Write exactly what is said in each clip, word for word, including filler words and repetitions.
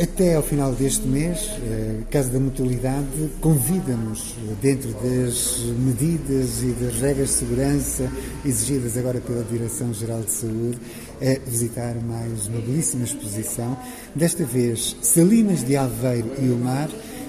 Até ao final deste mês, a Casa da Mutualidade convida-nos, dentro das medidas e das regras de segurança exigidas agora pela Direção-Geral de Saúde, a visitar mais uma belíssima exposição, desta vez Salinas de Aveiro e o Mar,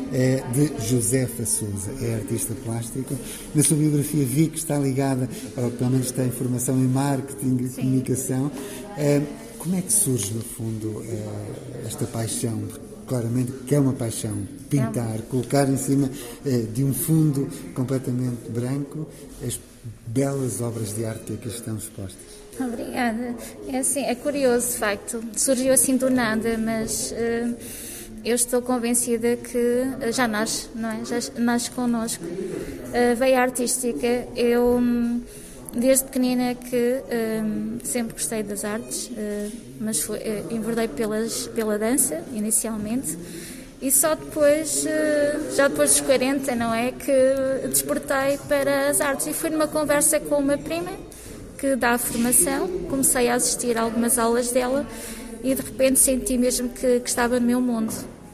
de Josefa Sousa. É artista plástico. Na sua biografia vi que está ligada, ou pelo menos tem formação em marketing e comunicação. Como é que surge, no fundo, esta paixão? Claramente que é uma paixão. Pintar, colocar em cima de um fundo completamente branco as belas obras de arte que aqui estão expostas. Obrigada. É, assim, é curioso, de facto. Surgiu assim do nada, mas uh, eu estou convencida que já nasce, não é? Já nasce connosco. Uh, veia artística. Eu... Um, Desde pequenina que um, sempre gostei das artes, uh, mas foi, uh, enverdei pelas, pela dança, inicialmente, e só depois, uh, já depois dos quarenta, não é, que despertei para as artes. E fui numa conversa com uma prima que dá a formação, comecei a assistir a algumas aulas dela e de repente senti mesmo que, que estava no meu mundo.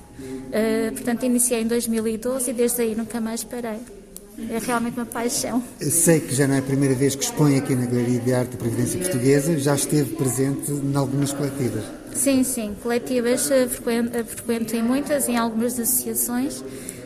Uh, portanto, iniciei em dois mil e doze e desde aí nunca mais parei. É realmente uma paixão. Sei que já não é a primeira vez que expõe aqui na Galeria de Arte da Previdência Portuguesa, já esteve presente em algumas coletivas. Sim, sim, coletivas frequento, frequento em muitas, em algumas associações,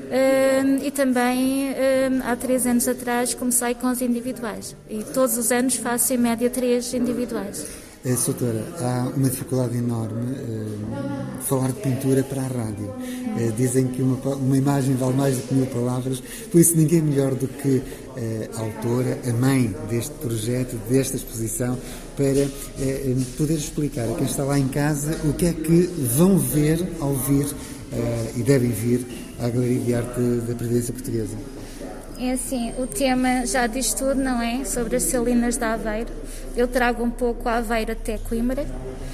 e também há três anos atrás comecei com os individuais e todos os anos faço em média três individuais. É, Soutora, há uma dificuldade enorme uh, falar de pintura para a rádio. Uh, dizem que uma, uma imagem vale mais do que mil palavras, por isso ninguém melhor do que uh, a autora, a mãe deste projeto, desta exposição, para uh, poder explicar a quem está lá em casa o que é que vão ver ao vir uh, e devem vir à Galeria de Arte da Previdência Portuguesa. É assim, o tema já diz tudo, não é? Sobre as Salinas de Aveiro. Eu trago um pouco a Aveiro até Coimbra.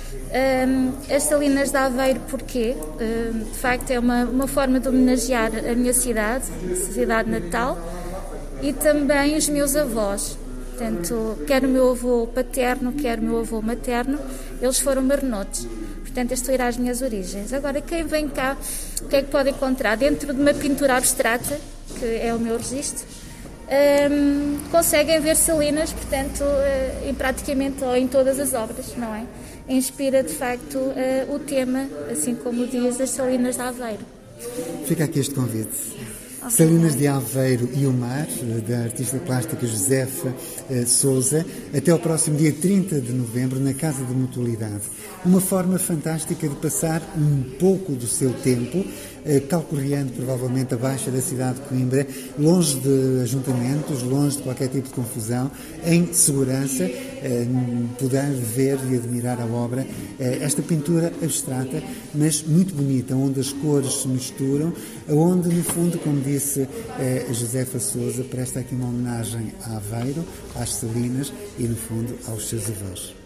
Um, as Salinas de Aveiro, porquê? Um, de facto, é uma, uma forma de homenagear a minha cidade, a cidade natal, e também os meus avós. Portanto, quer o meu avô paterno, quer o meu avô materno, eles foram marnotes. Portanto, estou a ir às minhas origens. Agora, quem vem cá, o que é que pode encontrar? Dentro de uma pintura abstrata, que é o meu registro, um, conseguem ver Salinas, portanto, uh, em praticamente ou em todas as obras, não é? Inspira, de facto, uh, o tema, assim como diz, as Salinas de Aveiro. Fica aqui este convite. Okay. Salinas de Aveiro e o Mar, da artista plástica Josefa uh, Sousa, até ao próximo dia trinta de novembro, na Casa da Mutualidade. Uma forma fantástica de passar um pouco do seu tempo, calcorreando provavelmente a baixa da cidade de Coimbra, longe de ajuntamentos, longe de qualquer tipo de confusão, em segurança, poder ver e admirar a obra, esta pintura abstrata, mas muito bonita, onde as cores se misturam, onde, no fundo, como disse Josefa Sousa, presta aqui uma homenagem a Aveiro, às Salinas e, no fundo, aos seus avós.